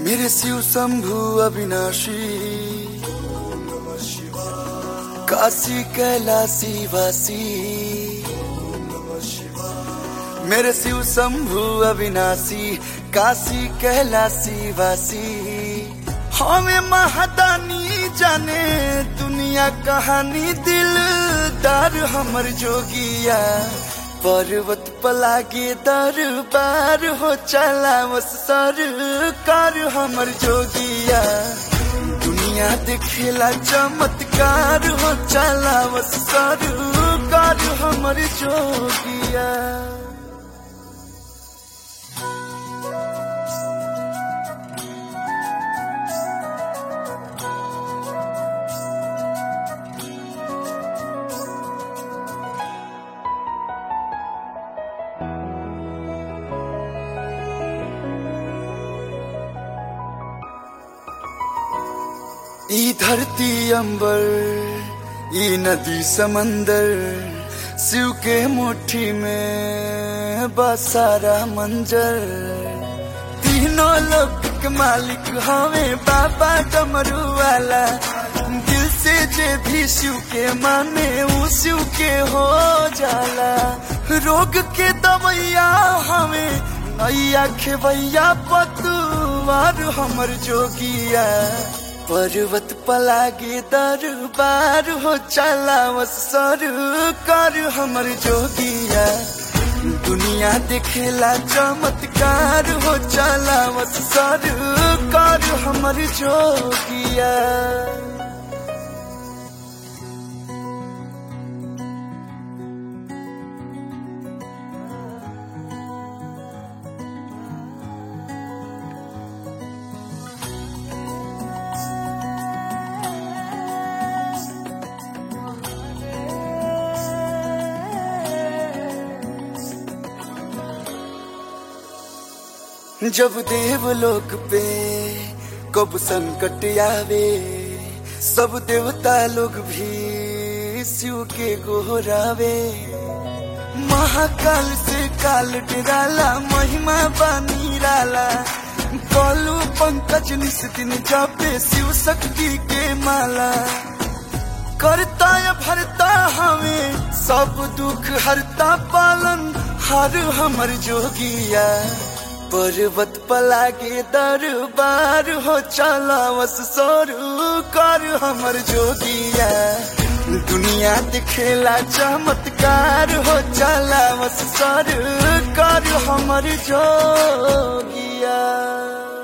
मेरे शिव शंभु अविनाशी, काशी कैलासी वासी। मेरे शिव शंभु अविनाशी, काशी कैलासी वासी। हमें महादानी जाने दुनिया कहानी, दिलदार हमर जोगिया। पर्वत पलागे दरबार हो, चलावस सरकार हमर जोगिया। दुनिया देखेला चमत्कार हो, चलावस सरकार हमर जोगिया। ई धरती अंबर, ई नदी समंदर, शिव के मुट्ठी में बसारा मंजर। तीनों लोक के मालिक हवे बाबा डमरू वाला। दिल से जे भी शिव के माने, ऊ शिव के हो जाला। रोग के दवैया हवे, नैया खेवैया पतवार हमर जोगिया। पर्वत पलागे दरबार हो, चलावस सरकार हमर जोगिया। दुनिया देखेला चमत्कार हो, चलावस सरकार हमर जोगिया। जब देवलोक पे कब संकट आवे, सब देवता लोग भी शिव के गोहरावे। महाकाल से काल डराला, महिमा बानीराला। कलू पंकज निस दिन जापे शिव शक्ति के माला। करता या भरता हमें सब दुख हरता, पालन हर हमर जोगिया। पर्वत पलागे दरबार हो, चलावस सरकार हमर जोगिया। दुनिया दिखेला चमत्कार हो, चलावस सरकार हमर जोगिया।